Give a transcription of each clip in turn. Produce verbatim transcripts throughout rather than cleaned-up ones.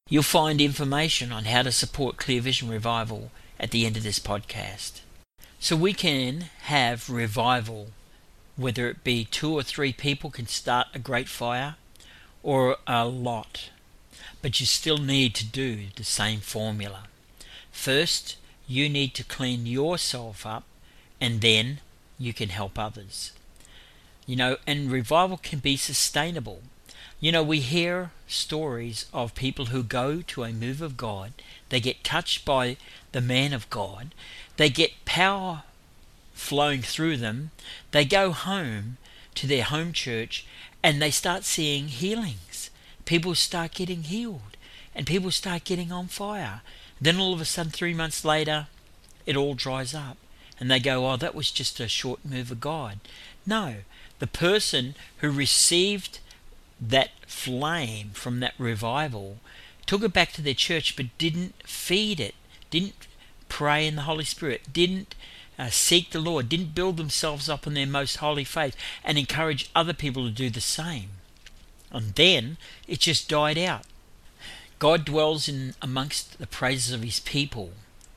You'll find information on how to support Clear Vision Revival at the end of this podcast. So we can have revival, whether it be two or three people can start a great fire, or a lot. But you still need to do the same formula. First, you need to clean yourself up, and then you can help others. You know, and revival can be sustainable. You know, we hear stories of people who go to a move of God, they get touched by the man of God, they get power flowing through them, they go home to their home church and they start seeing healings. People start getting healed and people start getting on fire. Then all of a sudden, three months later, it all dries up and they go, oh, that was just a short move of God. No, the person who received that flame from that revival took it back to their church but didn't feed it, didn't pray in the Holy Spirit, didn't uh, seek the Lord, didn't build themselves up in their most holy faith and encourage other people to do the same. And then it just died out. God dwells in amongst the praises of his people,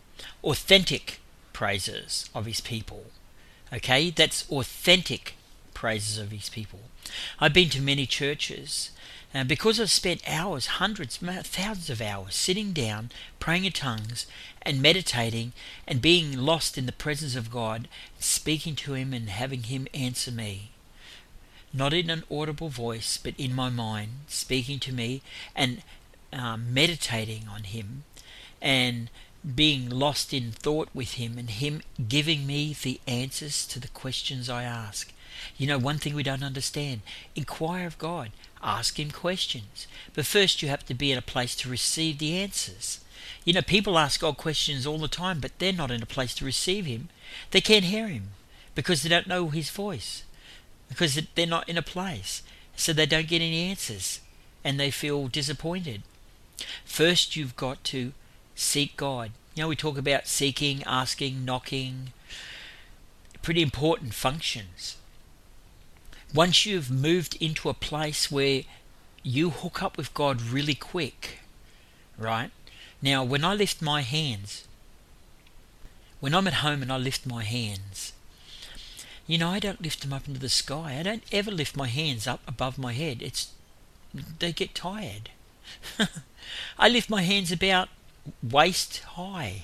authentic praises of his people. Okay, that's authentic praises of his people. I've been to many churches, and because I've spent hours, hundreds, thousands of hours sitting down, praying in tongues and meditating and being lost in the presence of God, speaking to him and having him answer me. Not in an audible voice, but in my mind, speaking to me and um, meditating on him and being lost in thought with him and him giving me the answers to the questions I ask. You know, one thing we don't understand, inquire of God, ask him questions. But first you have to be in a place to receive the answers. You know, people ask God questions all the time, but they're not in a place to receive him. They can't hear him because they don't know his voice, because they're not in a place. So they don't get any answers and they feel disappointed. First you've got to seek God. You know, we talk about seeking, asking, knocking, pretty important functions. Once you've moved into a place where you hook up with God really quick, right? Now, when I lift my hands, when I'm at home and I lift my hands, you know, I don't lift them up into the sky. I don't ever lift my hands up above my head. It's they get tired. I lift my hands about waist high,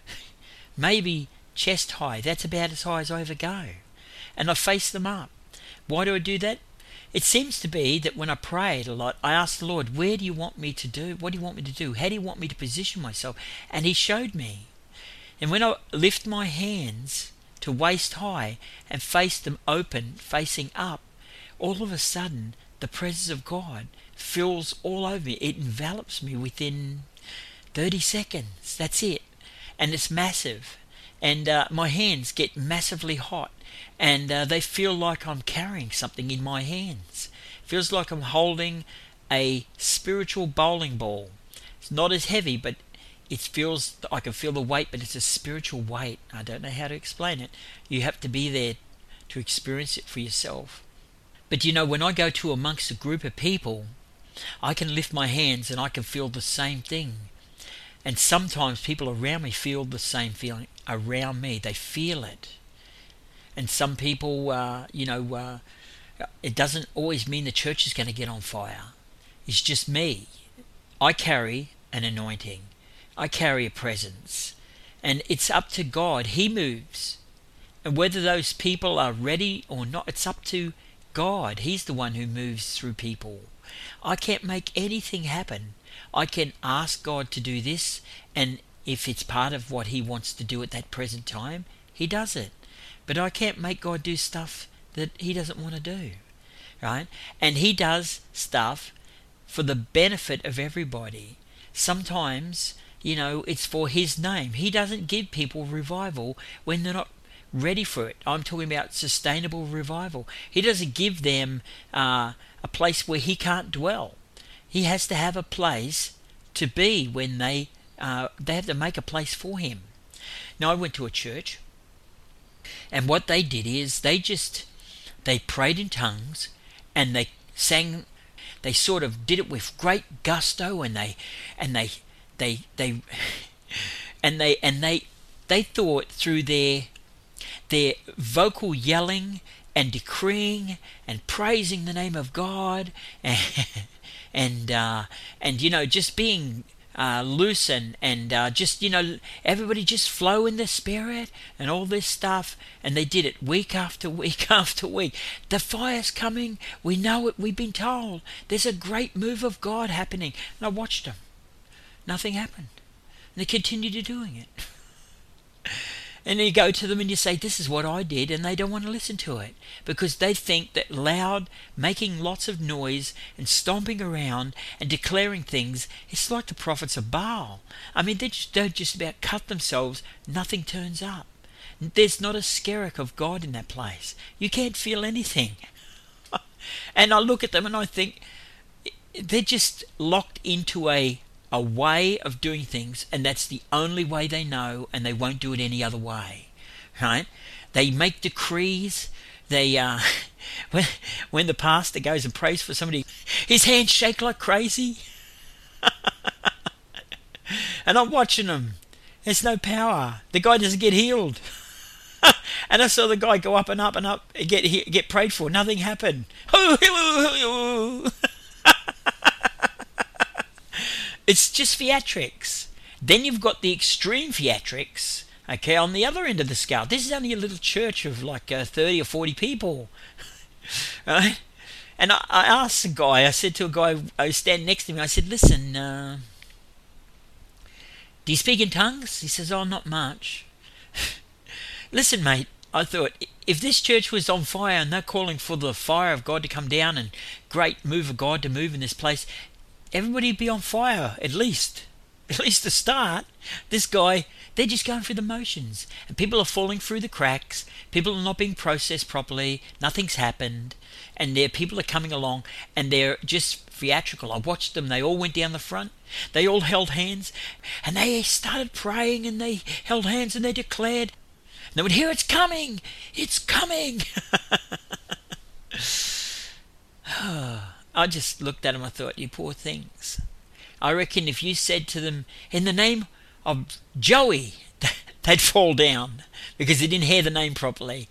maybe chest high. That's about as high as I ever go. And I face them up. Why do I do that? It seems to be that when I prayed a lot, I asked the Lord, where do you want me to do? What do you want me to do? How do you want me to position myself? And he showed me. And when I lift my hands to waist high and face them open, facing up, all of a sudden the presence of God fills all over me. It envelops me within thirty seconds. That's it. And it's massive. And uh, my hands get massively hot. And uh, they feel like I'm carrying something in my hands. It feels like I'm holding a spiritual bowling ball. It's not as heavy, but it feels, I can feel the weight, but it's a spiritual weight. I don't know how to explain it. You have to be there to experience it for yourself. But you know, when I go to amongst a group of people, I can lift my hands and I can feel the same thing. And sometimes people around me feel the same feeling around me. They feel it. And some people, uh, you know, uh, it doesn't always mean the church is going to get on fire. It's just me. I carry an anointing. I carry a presence. And it's up to God. He moves. And whether those people are ready or not, it's up to God. He's the one who moves through people. I can't make anything happen. I can ask God to do this, and if it's part of what he wants to do at that present time, he does it. But I can't make God do stuff that he doesn't want to do, right? And he does stuff for the benefit of everybody. Sometimes, you know, it's for his name. He doesn't give people revival when they're not ready for it. I'm talking about sustainable revival. He doesn't give them uh, a place where he can't dwell. He has to have a place to be when they uh, they have to make a place for him. Now, I went to a church, and what they did is they just they prayed in tongues and they sang they sort of did it with great gusto, and they and they they they and they and they they thought through their their vocal yelling and decreeing and praising the name of God, and and uh, and you know, just being uh, loose and and uh, just, you know, everybody just flow in the Spirit and all this stuff, and they did it week after week after week. The fire's coming. We know it. We've been told. There's a great move of God happening. And I watched them. Nothing happened. And they continued doing it. And then you go to them and you say, this is what I did, and they don't want to listen to it because they think that loud, making lots of noise and stomping around and declaring things, it's like the prophets of Baal. I mean, they just, they just about cut themselves. Nothing turns up. There's not a skerrick of God in that place. You can't feel anything. And I look at them and I think they're just locked into a a way of doing things, and that's the only way they know, and they won't do it any other way, right? They make decrees. They uh, when when the pastor goes and prays for somebody, his hands shake like crazy, and I'm watching him. There's no power. The guy doesn't get healed. And I saw the guy go up and up and up and get get prayed for. Nothing happened. It's just theatrics. Then you've got the extreme theatrics, okay, on the other end of the scale. This is only a little church of like uh, thirty or forty people, right? And I, I asked a guy, I said to a guy I was standing next to me, I said, listen, uh, do you speak in tongues? He says, oh, not much. Listen, mate, I thought, if this church was on fire and they're calling for the fire of God to come down and great move of God to move in this place, everybody be on fire, at least. At least to start. This guy, they're just going through the motions. And people are falling through the cracks. People are not being processed properly. Nothing's happened. And there, people are coming along and they're just theatrical. I watched them. They all went down the front. They all held hands. And they started praying and they held hands and they declared. And they would hear, it's coming. It's coming. I just looked at them, I thought, you poor things. I reckon if you said to them, in the name of Joey, they'd fall down because they didn't hear the name properly.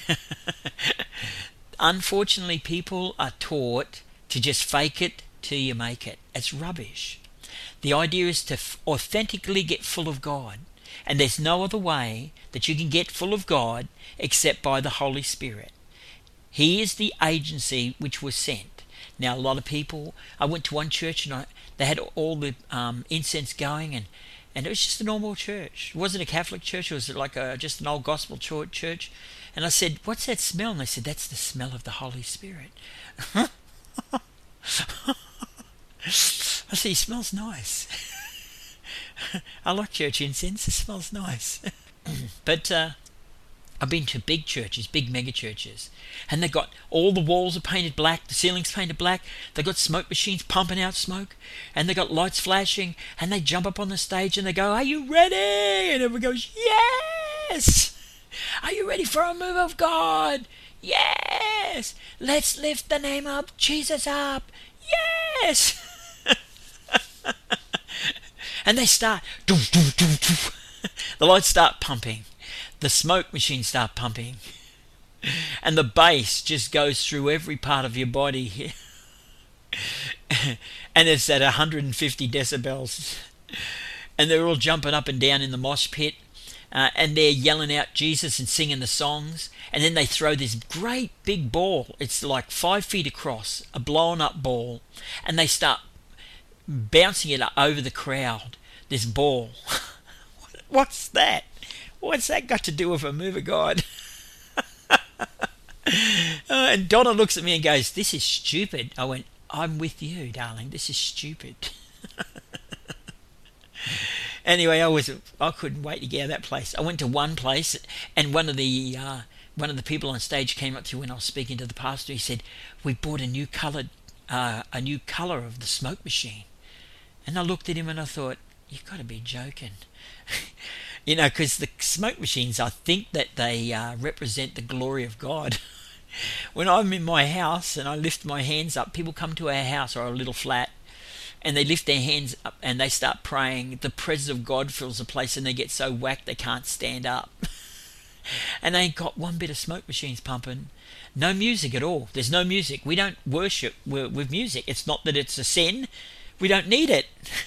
Unfortunately, people are taught to just fake it till you make it. It's rubbish. The idea is to authentically get full of God. And there's no other way that you can get full of God except by the Holy Spirit. He is the agency which was sent. Now, a lot of people, I went to one church and I, they had all the um, incense going, and, and it was just a normal church. It wasn't a Catholic church. It was like a, just an old gospel church. And I said, what's that smell? And they said, that's the smell of the Holy Spirit. I said, it smells nice. I like church incense. It smells nice. But uh, I've been to big churches, big mega churches, and they got all the walls are painted black, the ceiling's painted black, they got smoke machines pumping out smoke, and they got lights flashing, and they jump up on the stage and they go, are you ready? And everyone goes, yes! Are you ready for a move of God? Yes! Let's lift the name of Jesus up. Yes! And they start, doo, doo, doo, doo. The lights start pumping. The smoke machines start pumping. And the bass just goes through every part of your body. And it's at one hundred fifty decibels. And they're all jumping up and down in the mosh pit. Uh, and they're yelling out Jesus and singing the songs. And then they throw this great big ball. It's like five feet across, a blown up ball. And they start bouncing it over the crowd, this ball. What's that? What's that got to do with a move of God? uh, and Donna looks at me and goes, this is stupid. I went, I'm with you, darling. This is stupid. Anyway, I was I couldn't wait to get out of that place. I went to one place, and one of the uh, one of the people on stage came up to me when I was speaking to the pastor. He said, we bought a new coloured uh, a new colour of the smoke machine. And I looked at him and I thought, you've got to be joking. You know, because the smoke machines, I think that they uh, represent the glory of God. When I'm in my house and I lift my hands up, people come to our house or a little flat and they lift their hands up and they start praying. The presence of God fills the place and they get so whacked they can't stand up. And they ain't got one bit of smoke machines pumping. No music at all. There's no music. We don't worship with music. It's not that it's a sin. We don't need it.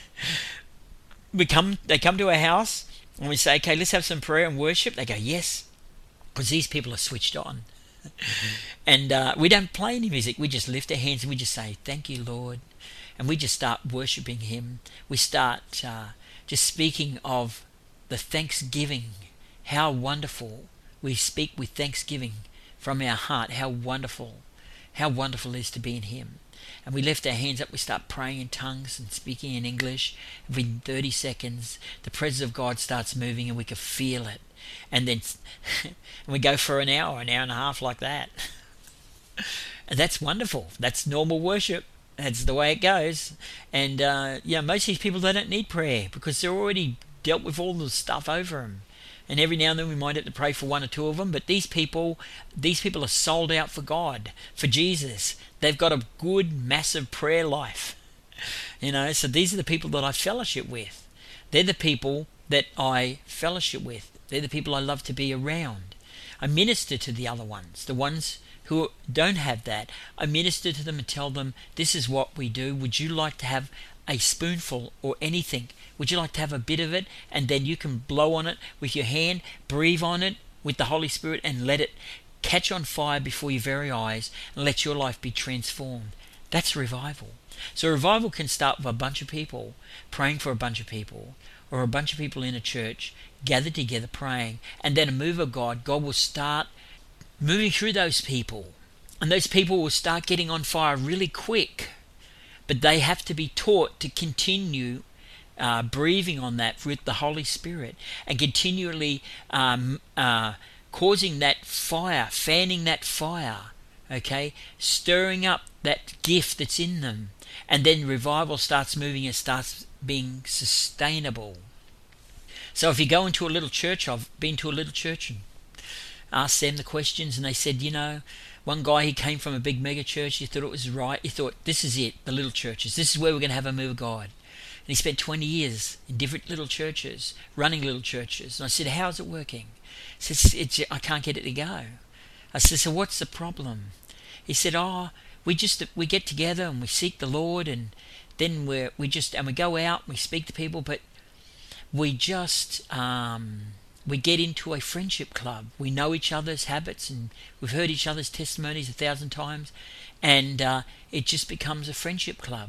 We come. They come to our house and we say, okay, let's have some prayer and worship. They go, yes, because these people are switched on. And uh, we don't play any music. We just lift our hands and we just say, thank you, Lord. And we just start worshipping Him. We start uh, just speaking of the thanksgiving. How wonderful. We speak with thanksgiving from our heart. How wonderful. How wonderful it is to be in Him. And we lift our hands up. We start praying in tongues and speaking in English. Within thirty seconds, the presence of God starts moving and we can feel it. And then and we go for an hour, an hour and a half like that. And that's wonderful. That's normal worship. That's the way it goes. And uh, yeah, most of these people, they don't need prayer because they're already dealt with all the stuff over them. And every now and then we might have to pray for one or two of them. But these people, these people are sold out for God, for Jesus. They've got a good, massive prayer life. You know, so these are the people that I fellowship with. They're the people that I fellowship with. They're the people I love to be around. I minister to the other ones, the ones who don't have that. I minister to them and tell them, this is what we do. Would you like to have a spoonful or anything? Would you like to have a bit of it? And then you can blow on it with your hand, breathe on it with the Holy Spirit and let it catch on fire before your very eyes and let your life be transformed. That's revival. So revival can start with a bunch of people praying for a bunch of people, or a bunch of people in a church gathered together praying, and then a move of God. God will start moving through those people, and those people will start getting on fire really quick. But they have to be taught to continue uh, breathing on that with the Holy Spirit and continually um, uh, causing that fire, fanning that fire, okay, stirring up that gift that's in them. And then revival starts moving and starts being sustainable. So if you go into a little church, I've been to a little church and asked them the questions, and they said, you know, one guy, he came from a big mega church. He thought it was right. He thought, this is it, the little churches. This is where we're going to have a move of God. And he spent twenty years in different little churches, running little churches. And I said, how's it working? He said, it's, I can't get it to go. I said, so what's the problem? He said, oh, we just, we get together and we seek the Lord, and then we we just, and we go out and we speak to people, but we just, um, we get into a friendship club. We know each other's habits and we've heard each other's testimonies a thousand times, and uh, it just becomes a friendship club.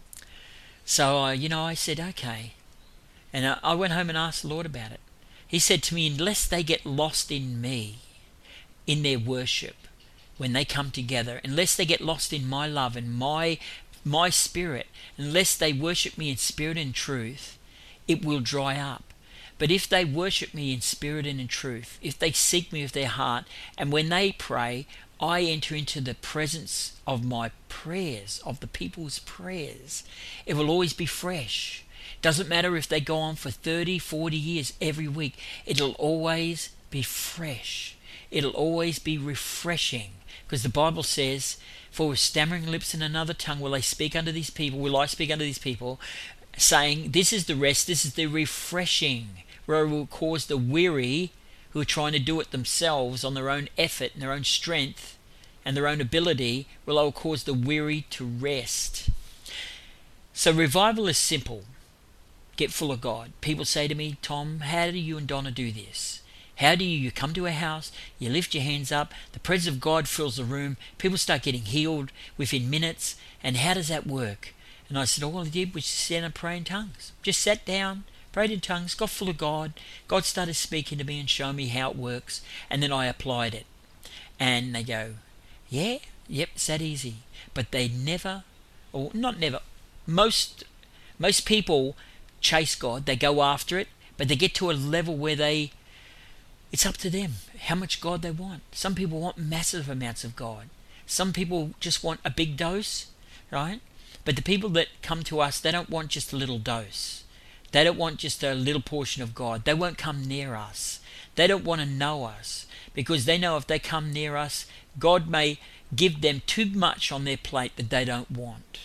So, uh, you know, I said, okay. And uh, I went home and asked the Lord about it. He said to me, unless they get lost in me, in their worship, when they come together, unless they get lost in my love and my my spirit, unless they worship me in spirit and truth, it will dry up. But if they worship me in spirit and in truth, if they seek me with their heart, and when they pray, I enter into the presence of my prayers, of the people's prayers, it will always be fresh. Doesn't matter if they go on for thirty, forty years every week, it'll always be fresh. It'll always be refreshing. Because the Bible says, for with stammering lips and another tongue will I speak unto these people, will I speak unto these people, saying, this is the rest, this is the refreshing, where it will cause the weary who are trying to do it themselves on their own effort and their own strength and their own ability, will I will cause the weary to rest. So revival is simple. Get full of God. People say to me, Tom, how do you and Donna do this? How do you, you come to a house, you lift your hands up, the presence of God fills the room, people start getting healed within minutes, and how does that work? And I said, all I did was just sit and pray in tongues. Just sat down, prayed in tongues, got full of God. God started speaking to me and showing me how it works, and then I applied it. And they go, yeah, yep, it's that easy. But they never, or not never, most most people chase God, they go after it, but they get to a level where they, it's up to them how much God they want. Some people want massive amounts of God. Some people just want a big dose, right? But the people that come to us, they don't want just a little dose. They don't want just a little portion of God. They won't come near us. They don't want to know us, because they know if they come near us, God may give them too much on their plate that they don't want.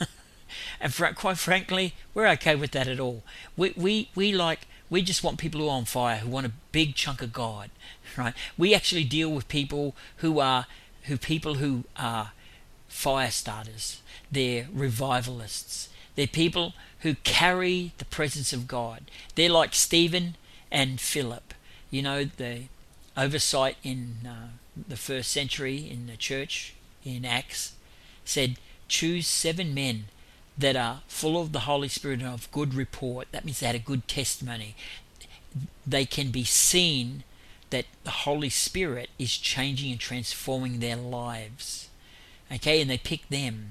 And fr- quite frankly, we're okay with that at all. We we we like we just want people who are on fire, who want a big chunk of God, right? We actually deal with people who are who people who are fire starters. They're revivalists. They're people who carry the presence of God. They're like Stephen and Philip. You know, the oversight in uh, the first century in the church in Acts said, choose seven men that are full of the Holy Spirit and of good report. That means they had a good testimony. They can be seen that the Holy Spirit is changing and transforming their lives. Okay, and they pick them.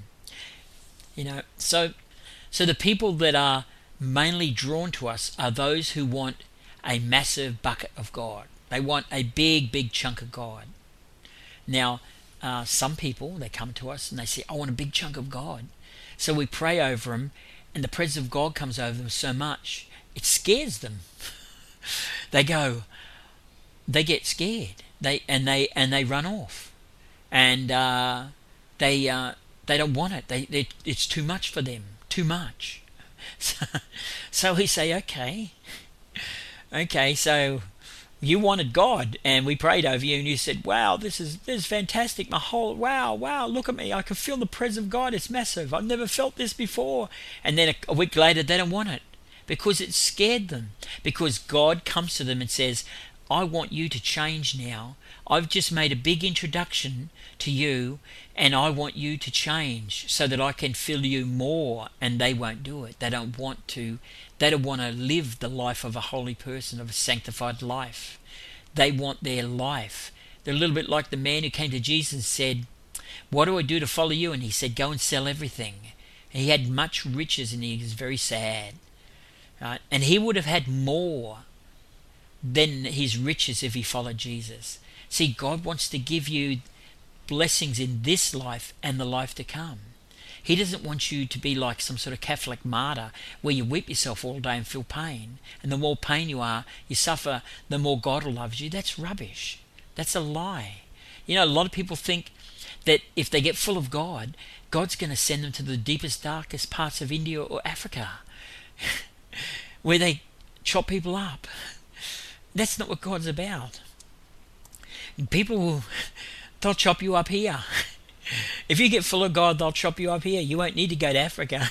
You know, so so the people that are mainly drawn to us are those who want a massive bucket of God. They want a big, big chunk of God. Now, uh, some people, they come to us and they say, I want a big chunk of God. So we pray over them, and the presence of God comes over them so much, it scares them. They go, they get scared, they and they and they run off, and uh, they uh, they don't want it. They, they it's too much for them, too much. So, so we say, okay, okay, so you wanted God, and we prayed over you, and you said, wow, this is this is fantastic. My whole wow, wow, look at me. I can feel the presence of God. It's massive. I've never felt this before. And then a, a week later, they don't want it because it scared them. Because God comes to them and says, I want you to change now. I've just made a big introduction to you, and I want you to change so that I can fill you more. And they won't do it. They don't want to. They don't want to live the life of a holy person, of a sanctified life. They want their life. They're a little bit like the man who came to Jesus and said, what do I do to follow you? And he said, go and sell everything. And he had much riches, and he was very sad. Right? And he would have had more than his riches if he followed Jesus. See, God wants to give you blessings in this life and the life to come. He doesn't want you to be like some sort of Catholic martyr where you whip yourself all day and feel pain. And the more pain you are, you suffer, the more God will love you. That's rubbish. That's a lie. You know, a lot of people think that if they get full of God, God's going to send them to the deepest, darkest parts of India or Africa where they chop people up. That's not what God's about. People will, they'll chop you up here. If you get full of God, they'll chop you up here. You won't need to go to Africa.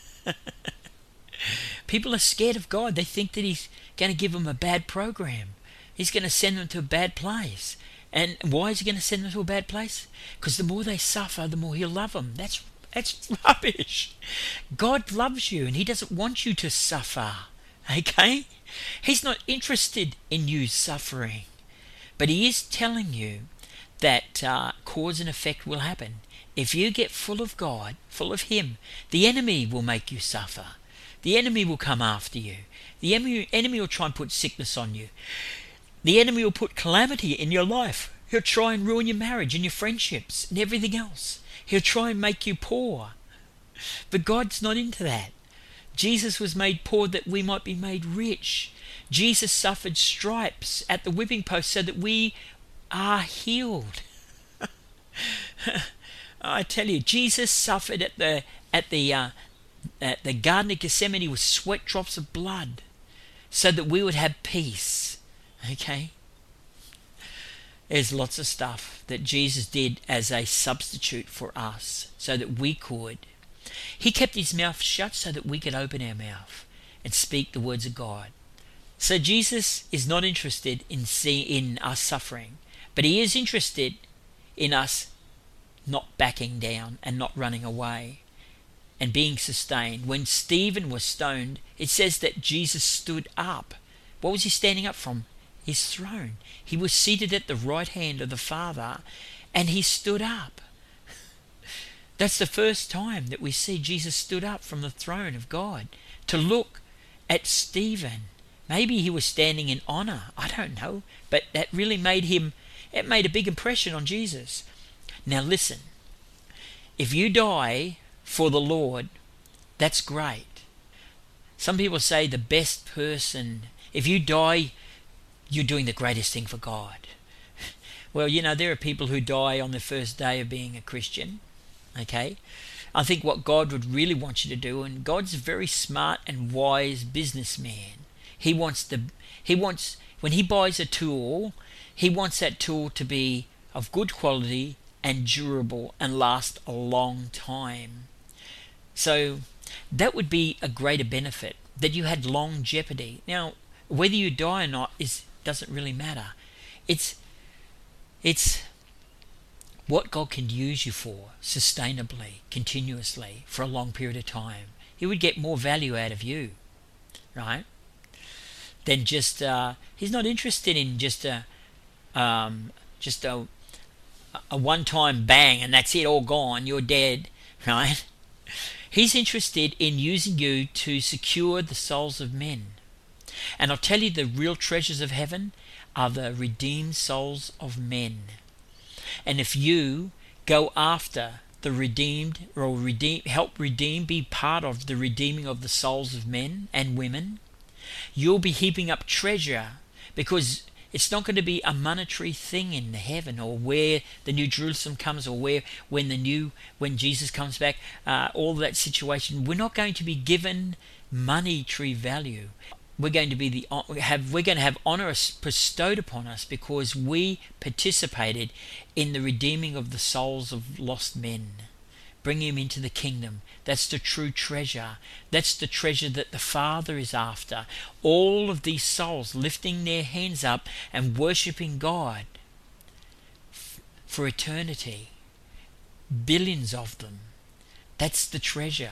People are scared of God. They think that he's going to give them a bad program. He's going to send them to a bad place. And why is he going to send them to a bad place? Because the more they suffer, the more he'll love them. That's, that's rubbish. God loves you, and he doesn't want you to suffer. Okay? He's not interested in you suffering. But he is telling you that uh, cause and effect will happen. If you get full of God, full of him, the enemy will make you suffer. The enemy will come after you. The enemy, enemy will try and put sickness on you. The enemy will put calamity in your life. He'll try and ruin your marriage and your friendships and everything else. He'll try and make you poor. But God's not into that. Jesus was made poor that we might be made rich. Jesus suffered stripes at the whipping post so that we are healed. I tell you, Jesus suffered at the at the uh, at the Garden of Gethsemane with sweat drops of blood, so that we would have peace. Okay. There's lots of stuff that Jesus did as a substitute for us, so that we could. He kept his mouth shut so that we could open our mouth and speak the words of God. So Jesus is not interested in see, in us suffering. But he is interested in us not backing down and not running away and being sustained. When Stephen was stoned, it says that Jesus stood up. What was he standing up from? His throne. He was seated at the right hand of the Father, and he stood up. That's the first time that we see Jesus stood up from the throne of God to look at Stephen. Maybe he was standing in honor. I don't know. But that really made him It made a big impression on Jesus. Now listen, if you die for the Lord, that's great. Some people say the best person, if you die, you're doing the greatest thing for God. Well, you know, there are people who die on the first day of being a Christian. Okay? I think what God would really want you to do, and God's a very smart and wise businessman. He wants the he wants when he buys a tool, he wants that tool to be of good quality and durable and last a long time. So that would be a greater benefit, that you had longevity. Now, whether you die or not is doesn't really matter. It's it's what God can use you for sustainably, continuously, for a long period of time. He would get more value out of you, right? Than just uh, he's not interested in just a um, just a a one-time bang and that's it, all gone, you're dead, right? He's interested in using you to secure the souls of men. And I'll tell you, the real treasures of heaven are the redeemed souls of men. And if you go after the redeemed, or redeem, help redeem, be part of the redeeming of the souls of men and women, you'll be heaping up treasure, because it's not going to be a monetary thing in heaven, or where the New Jerusalem comes, or where when the new when Jesus comes back, uh, all that situation. We're not going to be given monetary value. We're going to be the have we're going to have honor bestowed upon us because we participated in the redeeming of the souls of lost men, bringing them into the kingdom. That's the true treasure. That's the treasure that the Father is after. All of these souls lifting their hands up and worshiping God for eternity. Billions of them. That's the treasure.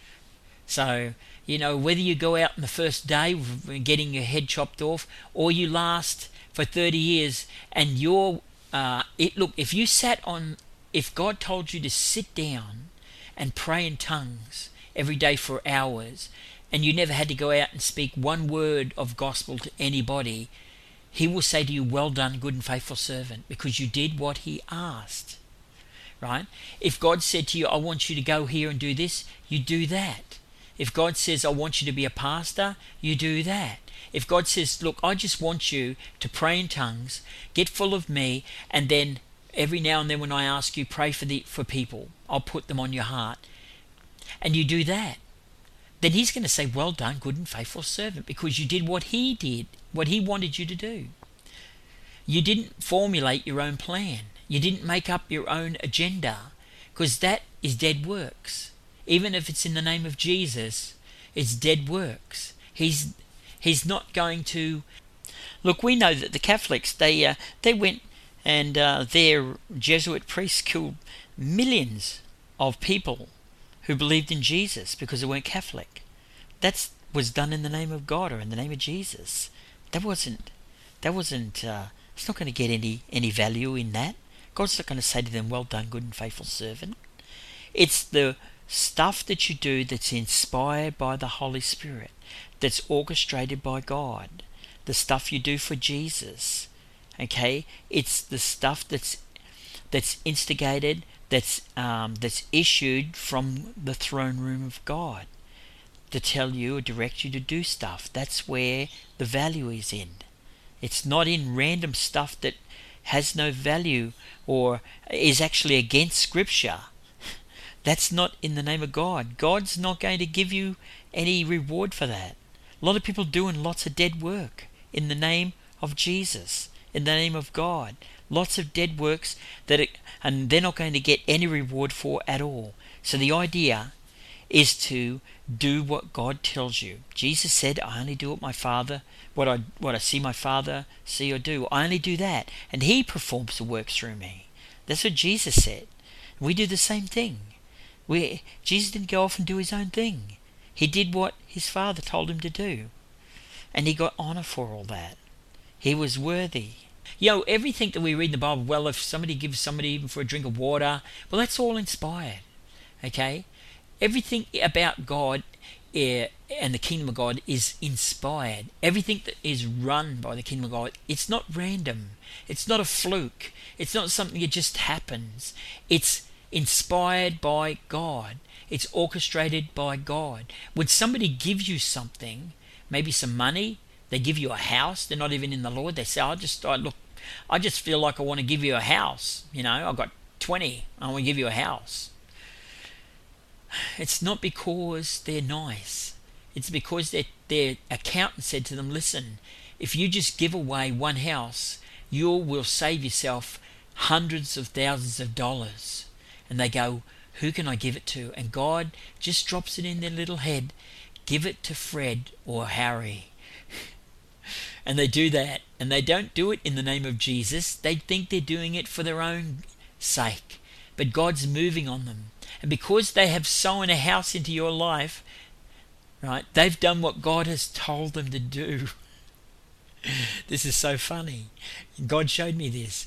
So, you know, whether you go out on the first day getting your head chopped off, or you last for thirty years and you're uh, it look if you sat on if God told you to sit down and pray in tongues every day for hours, and you never had to go out and speak one word of gospel to anybody, he will say to you, well done, good and faithful servant, because you did what he asked, right? If God said to you, I want you to go here and do this, you do that. If God says, I want you to be a pastor, you do that. If God says, look, I just want you to pray in tongues, get full of me, and then every now and then when I ask you, pray for the for people, I'll put them on your heart, and you do that, then he's going to say, well done, good and faithful servant, because you did what he did, what he wanted you to do. You didn't formulate your own plan. You didn't make up your own agenda, because that is dead works. Even if it's in the name of Jesus, it's dead works. He's he's not going to look. We know that the Catholics, they uh, they went and uh, their Jesuit priests killed millions of people who believed in Jesus because they weren't Catholic. That was done in the name of God or in the name of Jesus. That wasn't. That wasn't. Uh, it's not going to get any any value in that. God's not going to say to them, "Well done, good and faithful servant." It's the stuff that you do that's inspired by the Holy Spirit, that's orchestrated by God, the stuff you do for Jesus. Okay, it's the stuff that's that's instigated, that's um, that's issued from the throne room of God to tell you or direct you to do stuff. That's where the value is in. It's not in random stuff that has no value or is actually against Scripture. That's not in the name of God. God's not going to give you any reward for that. A lot of people doing lots of dead work in the name of Jesus, in the name of God. Lots of dead works that it, and they're not going to get any reward for at all. So the idea is to do what God tells you. Jesus said, I only do what my Father, what I what I see my Father see or do. I only do that, and he performs the works through me. That's what Jesus said. We do the same thing. We, Jesus didn't go off and do his own thing. He did what his Father told him to do. And he got honor for all that. He was worthy. You know, everything that we read in the Bible, well, if somebody gives somebody even for a drink of water, well, that's all inspired. Okay? Everything about God uh, and the kingdom of God is inspired. Everything that is run by the kingdom of God, it's not random. It's not a fluke. It's not something that just happens. It's inspired by God. It's orchestrated by God. When somebody gives you something, maybe some money, they give you a house, they're not even in the Lord, they say, I just, I look, I just feel like I want to give you a house. You know, I've got twenty, I want to give you a house. It's not because they're nice. It's because their, their accountant said to them, listen, if you just give away one house, you will save yourself hundreds of thousands of dollars. And they go, who can I give it to? And God just drops it in their little head, give it to Fred or Harry. And they do that. And they don't do it in the name of Jesus. They think they're doing it for their own sake. But God's moving on them. And because they have sown a house into your life, right, they've done what God has told them to do. This is so funny. God showed me this.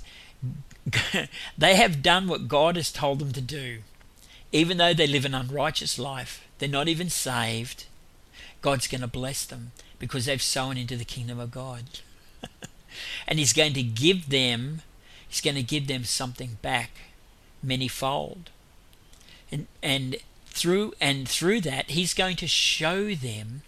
They have done what God has told them to do. Even though they live an unrighteous life, they're not even saved, God's going to bless them because they've sown into the kingdom of God. And He's going to give them, He's going to give them something back manyfold. And and through and through that, He's going to show them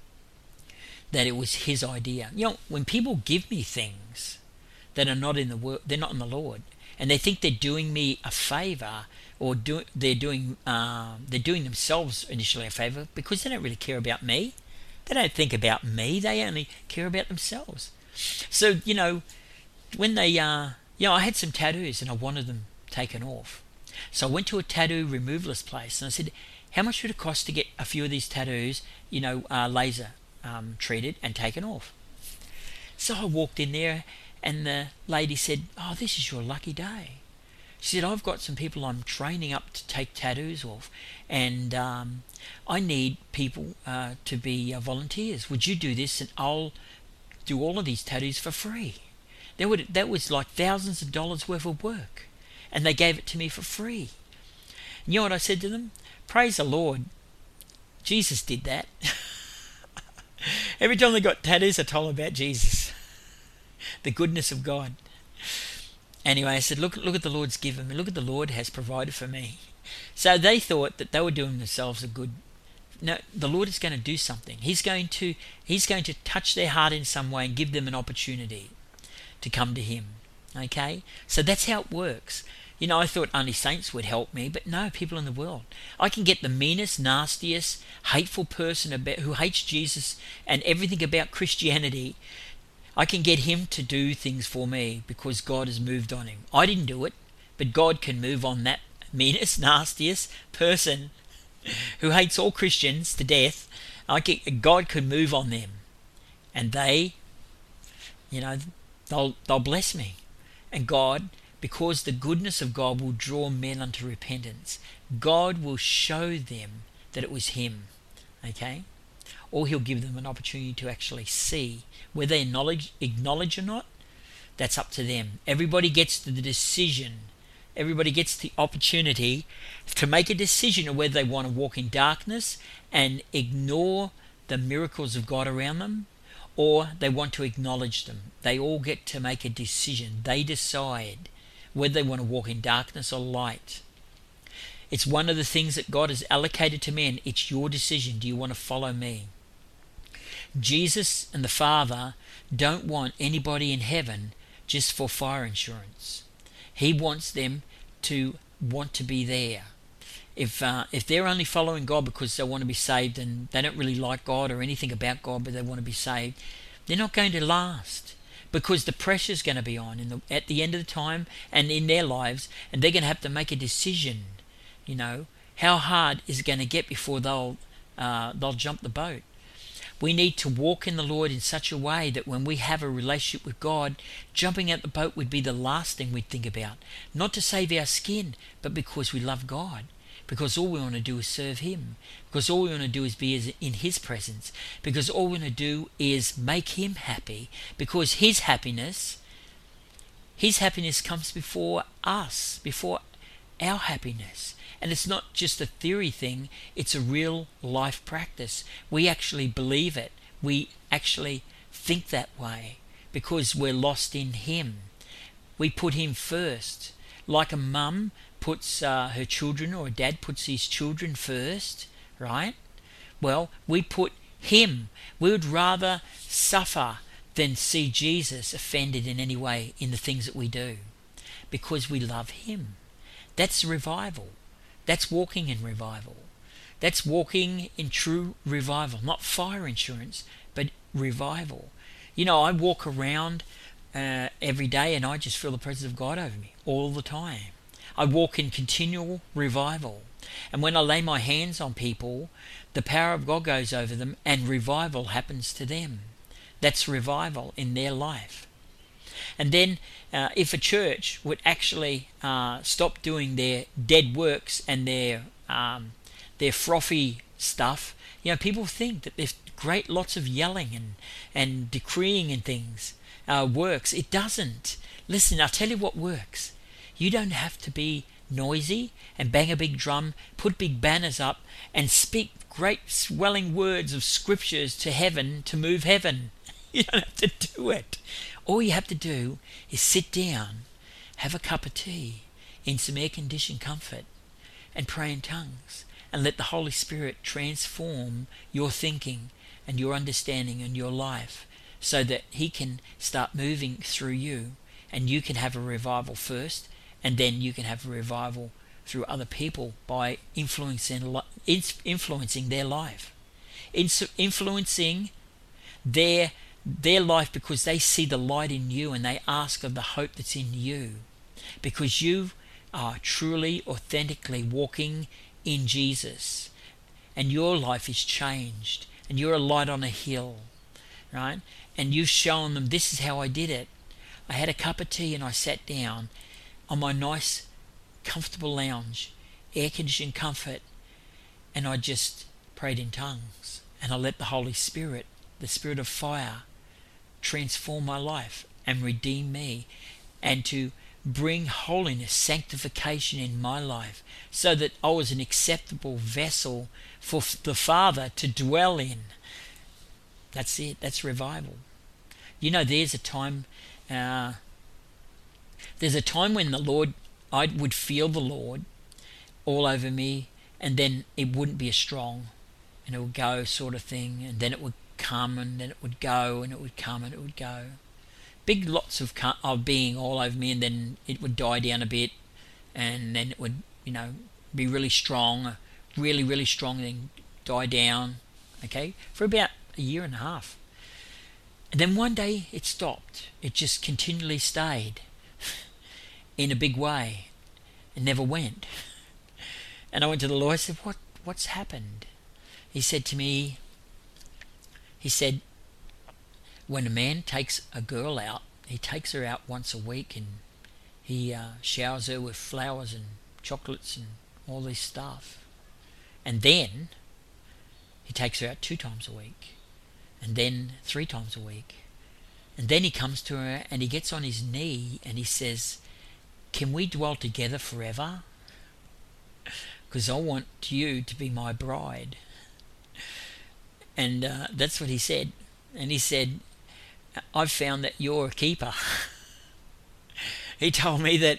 that it was His idea. You know, when people give me things that are not in the word, they're not in the Lord, and they think they're doing me a favor, or do, they're doing uh, they're doing themselves initially a favor because they don't really care about me. They don't think about me. They only care about themselves. So you know, when they uh, you know, I had some tattoos and I wanted them taken off. So I went to a tattoo removalist place and I said, how much would it cost to get a few of these tattoos, you know, uh, laser um, treated and taken off? So I walked in there and the lady said, oh, this is your lucky day. She said, I've got some people I'm training up to take tattoos off, and um, I need people uh, to be uh, volunteers. Would you do this and I'll do all of these tattoos for free? That, would, that was like thousands of dollars worth of work. And they gave it to me for free. And you know what I said to them? Praise the Lord. Jesus did that. Every time they got tattoos, I told them about Jesus. The goodness of God. Anyway, I said, look, look at the Lord's given me. Look at the Lord has provided for me. So they thought that they were doing themselves a good. No, the Lord is going to do something. He's going to, he's going to touch their heart in some way and give them an opportunity to come to Him. Okay? So that's how it works. You know, I thought only saints would help me, but no, people in the world. I can get the meanest, nastiest, hateful person about, who hates Jesus and everything about Christianity. I can get him to do things for me because God has moved on him. I didn't do it, but God can move on that meanest, nastiest person who hates all Christians to death. I can, God could move on them, and they, you know, they'll they'll bless me. And God, because the goodness of God will draw men unto repentance, God will show them that it was Him. Okay? Or He'll give them an opportunity to actually see. Whether they acknowledge, acknowledge or not, that's up to them. Everybody gets to the decision. Everybody gets the opportunity to make a decision of whether they want to walk in darkness and ignore the miracles of God around them, or they want to acknowledge them. They all get to make a decision. They decide whether they want to walk in darkness or light. It's one of the things that God has allocated to men. It's your decision. Do you want to follow me? Jesus and the Father don't want anybody in heaven just for fire insurance. He wants them to want to be there. If uh, if they're only following God because they want to be saved and they don't really like God or anything about God, but they want to be saved, they're not going to last, because the pressure's going to be on in the, at the end of the time and in their lives, and they're going to have to make a decision. You know, how hard is it going to get before they'll uh, they'll jump the boat? We need to walk in the Lord in such a way that when we have a relationship with God, jumping out the boat would be the last thing we'd think about. Not to save our skin, but because we love God. Because all we want to do is serve Him. Because all we want to do is be in His presence. Because all we want to do is make Him happy. Because His happiness, His happiness comes before us, before our happiness. And it's not just a theory thing, it's a real life practice. We actually believe it. We actually think that way because we're lost in Him. We put Him first. Like a mum puts uh, her children, or a dad puts his children first, right? Well, we put him. We would rather suffer than see Jesus offended in any way in the things that we do, because we love him. That's revival. That's walking in revival. That's walking in true revival, not fire insurance, but revival. You know, I walk around uh, every day and I just feel the presence of God over me all the time. I walk in continual revival. And when I lay my hands on people, the power of God goes over them and revival happens to them. That's revival in their life. And then uh, if a church would actually uh, stop doing their dead works and their um, their frothy stuff, you know, people think that there's great lots of yelling and, and decreeing and things uh, works. It doesn't. Listen, I'll tell you what works. You don't have to be noisy and bang a big drum, put big banners up and speak great swelling words of scriptures to heaven to move heaven. You don't have to do it. All you have to do is sit down, have a cup of tea in some air-conditioned comfort and pray in tongues, and let the Holy Spirit transform your thinking and your understanding and your life, so that he can start moving through you, and you can have a revival first, and then you can have a revival through other people by influencing influencing their life, influencing their their life, because they see the light in you and they ask of the hope that's in you, because you are truly, authentically walking in Jesus, and your life is changed, and you're a light on a hill, right? And you've shown them, this is how I did it. I had a cup of tea and I sat down on my nice, comfortable lounge, air-conditioned comfort, and I just prayed in tongues, and I let the Holy Spirit, the Spirit of fire, transform my life and redeem me, and to bring holiness, sanctification in my life, so that I was an acceptable vessel for the Father to dwell in. That's it. That's revival. You know, there's a time uh, there's a time when the Lord, I would feel the Lord all over me, and then it wouldn't be as strong, and it would go sort of thing, and then it would come, and then it would go, and it would come, and it would go. Big lots of of being all over me, and then it would die down a bit, and then it would, you know, be really strong, really, really strong, and then die down, okay, for about a year and a half. And then one day it stopped. It just continually stayed in a big way. It never went. And I went to the Lord, I said, what, what's happened? He said to me, he said, when a man takes a girl out, he takes her out once a week, and he uh, showers her with flowers and chocolates and all this stuff. And then he takes her out two times a week, and then three times a week. And then he comes to her and he gets on his knee and he says, can we dwell together forever? Because I want you to be my bride. And uh, that's what he said. And he said, I've found that you're a keeper. He told me that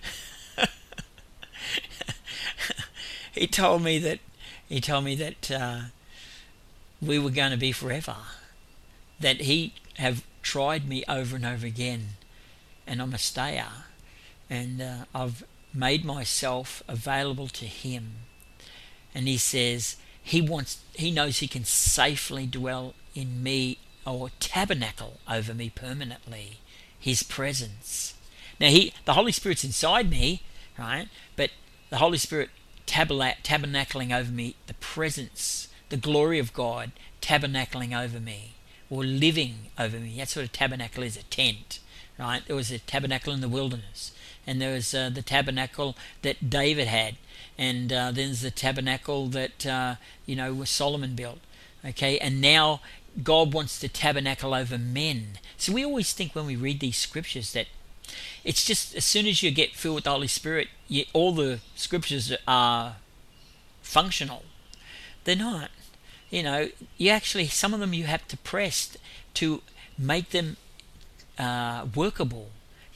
he told me that he told me that uh, we were going to be forever. That he have tried me over and over again, and I'm a stayer, and uh, I've made myself available to him. And he says he wants, he knows he can safely dwell in me, or tabernacle over me permanently, his presence. Now he, the Holy Spirit's inside me, right? But the Holy Spirit tabernacling over me, the presence, the glory of God tabernacling over me, or living over me. That's what a tabernacle is, a tent, right? There was a tabernacle in the wilderness, and there was uh, the tabernacle that David had, and uh, then there's the tabernacle that uh, you know Solomon built. Okay, and now God wants to tabernacle over men. So we always think when we read these scriptures that it's just as soon as you get filled with the Holy Spirit, you, all the scriptures are functional. They're not. You know, you actually, some of them you have to press to make them uh, workable.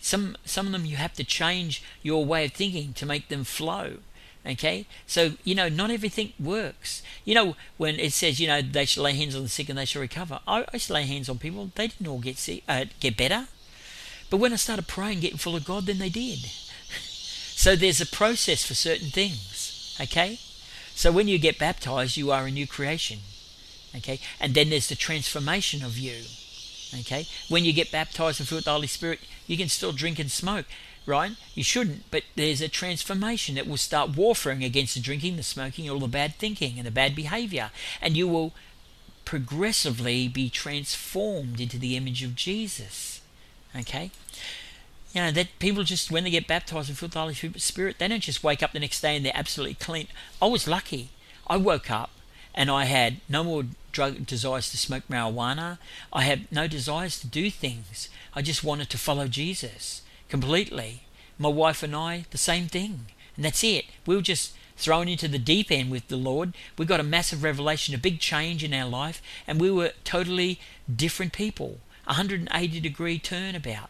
Some some of them you have to change your way of thinking to make them flow. Okay, so you know not everything works. You know when it says you know they shall lay hands on the sick and they shall recover. I, I used to lay hands on people; they didn't all get sick, uh, get better. But when I started praying, getting full of God, then they did. So there's a process for certain things. Okay, so when you get baptized, you are a new creation. Okay, and then there's the transformation of you. Okay, when you get baptized and filled with the Holy Spirit, you can still drink and smoke. Right? You shouldn't, but there's a transformation that will start warfaring against the drinking, the smoking, all the bad thinking and the bad behavior. And you will progressively be transformed into the image of Jesus. Okay? You know, that people just, when they get baptized and filled with the Holy Spirit, they don't just wake up the next day and they're absolutely clean. I was lucky. I woke up and I had no more drug desires to smoke marijuana. I had no desires to do things. I just wanted to follow Jesus. Completely. My wife and I, the same thing. And that's it. We were just thrown into the deep end with the Lord. We got a massive revelation, a big change in our life, and we were totally different people. a one hundred eighty degree turnabout.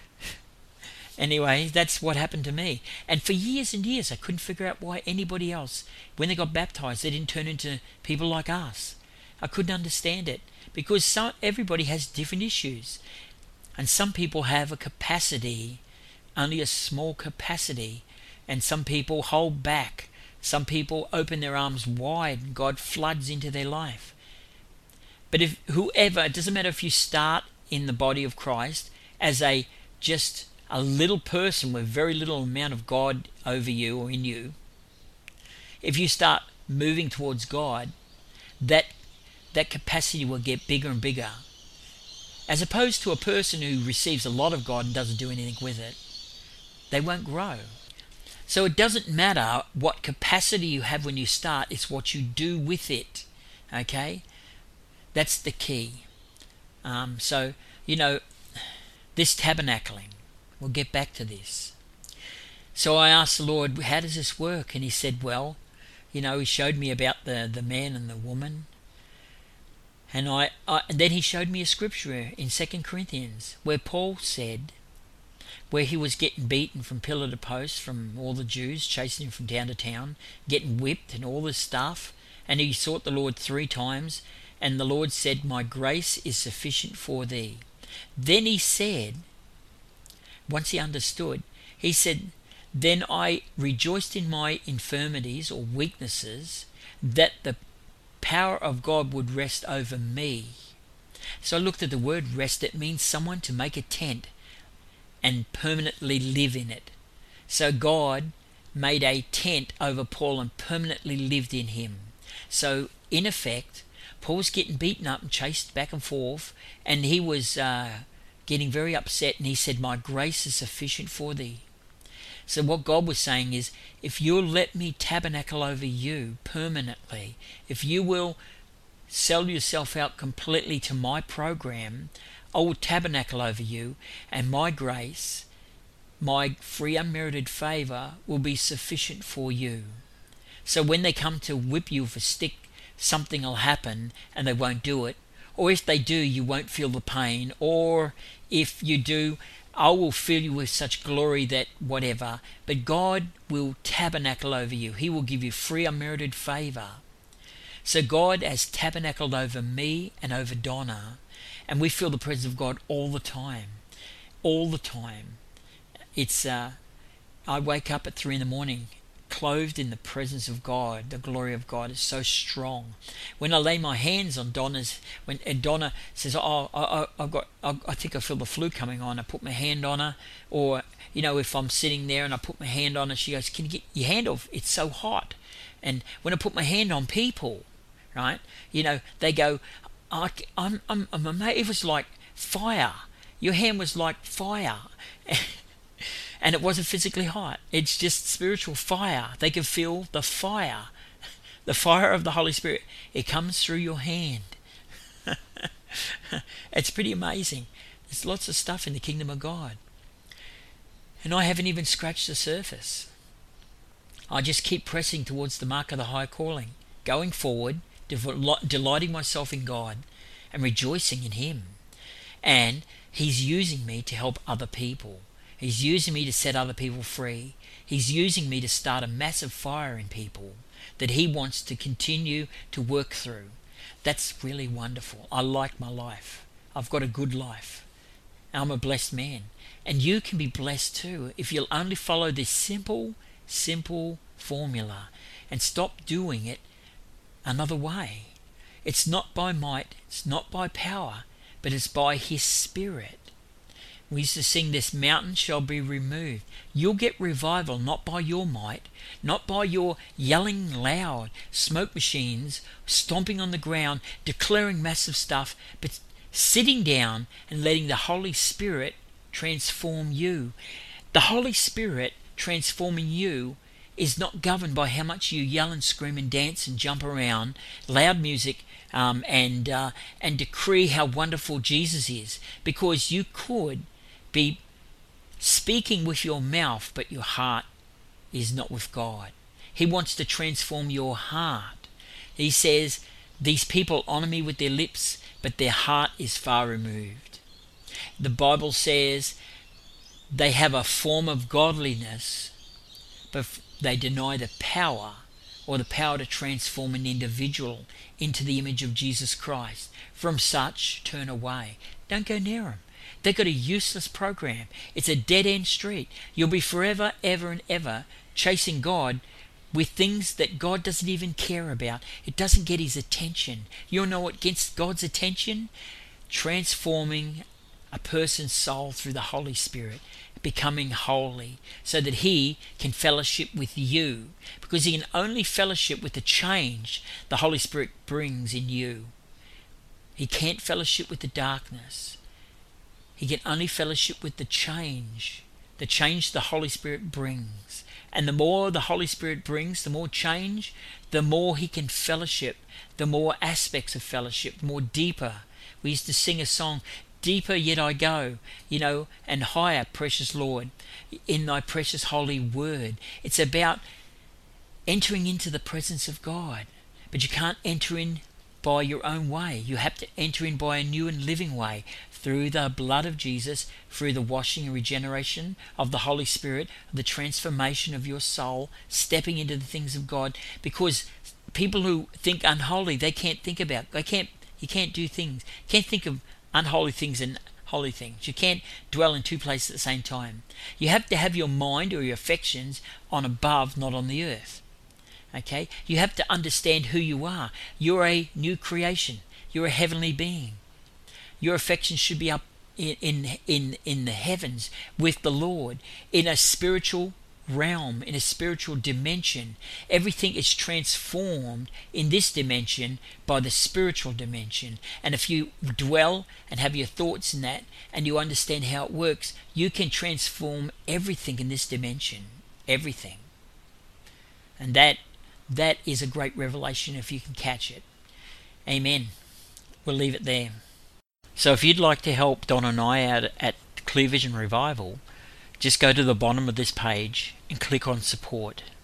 Anyway, that's what happened to me. And for years and years, I couldn't figure out why anybody else, when they got baptized, they didn't turn into people like us. I couldn't understand it. Because some, everybody has different issues. And some people have a capacity, only a small capacity, and some people hold back. Some people open their arms wide and God floods into their life. But if whoever, it doesn't matter if you start in the body of Christ as a just a little person with very little amount of God over you or in you, if you start moving towards God, that that capacity will get bigger and bigger. As opposed to a person who receives a lot of God and doesn't do anything with it, they won't grow. So it doesn't matter what capacity you have when you start, it's what you do with it. Okay? That's the key. Um, so, you know, this tabernacling, we'll get back to this. So I asked the Lord, how does this work? And he said, well, you know, he showed me about the, the man and the woman. And I, I and then he showed me a scripture in Second Corinthians where Paul said, where he was getting beaten from pillar to post from all the Jews, chasing him from town to town, getting whipped and all this stuff. And he sought the Lord three times, and the Lord said, my grace is sufficient for thee. Then he said, once he understood, he said, then I rejoiced in my infirmities or weaknesses, that the power of God would rest over me. So I looked at the word rest. It means someone to make a tent and permanently live in it. So God made a tent over Paul and permanently lived in him. So in effect, Paul was getting beaten up and chased back and forth, and he was uh, getting very upset, and he said, my grace is sufficient for thee. So what God was saying is, if you'll let me tabernacle over you permanently, if you will sell yourself out completely to my program, I will tabernacle over you, and my grace, my free unmerited favour will be sufficient for you. So when they come to whip you with a stick, something will happen and they won't do it. Or if they do, you won't feel the pain. Or if you do, I will fill you with such glory that whatever. But God will tabernacle over you. He will give you free unmerited favour. So God has tabernacled over me and over Donna. And we feel the presence of God all the time. All the time. It's, uh, I wake up at three in the morning, clothed in the presence of God. The glory of God is so strong. When I lay my hands on Donna's, when and Donna says, "Oh, I, I've got, I, I think I feel the flu coming on," I put my hand on her, or you know, if I'm sitting there and I put my hand on her, she goes, "Can you get your hand off? It's so hot." And when I put my hand on people, right, you know, they go, I, "I'm, I'm, I'm amazed." It was like fire. Your hand was like fire. And it wasn't physically hot. It's just spiritual fire. They can feel the fire. The fire of the Holy Spirit. It comes through your hand. It's pretty amazing. There's lots of stuff in the kingdom of God. And I haven't even scratched the surface. I just keep pressing towards the mark of the high calling. Going forward, delighting myself in God and rejoicing in Him. And He's using me to help other people. He's using me to set other people free. He's using me to start a massive fire in people that He wants to continue to work through. That's really wonderful. I like my life. I've got a good life. I'm a blessed man. And you can be blessed too if you'll only follow this simple, simple formula and stop doing it another way. It's not by might, it's not by power, but it's by His Spirit. We used to sing, this mountain shall be removed. You'll get revival not by your might, not by your yelling loud, smoke machines, stomping on the ground, declaring massive stuff, but sitting down and letting the Holy Spirit transform you. The Holy Spirit transforming you is not governed by how much you yell and scream and dance and jump around, loud music, um, and uh, and decree how wonderful Jesus is, because you could be speaking with your mouth, but your heart is not with God. He wants to transform your heart. He says, these people honor me with their lips, but their heart is far removed. The Bible says they have a form of godliness, but they deny the power, or the power to transform an individual into the image of Jesus Christ. From such, turn away. Don't go near them. They've got a useless program. It's a dead-end street. You'll be forever, ever and ever chasing God with things that God doesn't even care about. It doesn't get His attention. You know what gets God's attention? Transforming a person's soul through the Holy Spirit, becoming holy, so that He can fellowship with you, because He can only fellowship with the change the Holy Spirit brings in you. He can't fellowship with the darkness. He can only fellowship with the change, the change the Holy Spirit brings. And the more the Holy Spirit brings, the more change, the more He can fellowship, the more aspects of fellowship, the more deeper. We used to sing a song, deeper yet I go, you know, and higher, precious Lord, in Thy precious holy word. It's about entering into the presence of God. But you can't enter in by your own way. You have to enter in by a new and living way, through the blood of Jesus, through the washing and regeneration of the Holy Spirit, the transformation of your soul, stepping into the things of God. Because people who think unholy, they can't think about, they can't, you can't do things, can't think of unholy things and holy things. You can't dwell in two places at the same time. You have to have your mind or your affections on above, not on the earth. Okay? You have to understand who you are. You're a new creation. You're a heavenly being. Your affections should be up in, in in in the heavens with the Lord, in a spiritual realm, in a spiritual dimension. Everything is transformed in this dimension by the spiritual dimension. And if you dwell and have your thoughts in that, and you understand how it works, you can transform everything in this dimension. Everything. And that that is a great revelation if you can catch it. Amen. We'll leave it there. So if you'd like to help Don and I out at Clear Vision Revival, just go to the bottom of this page and click on support.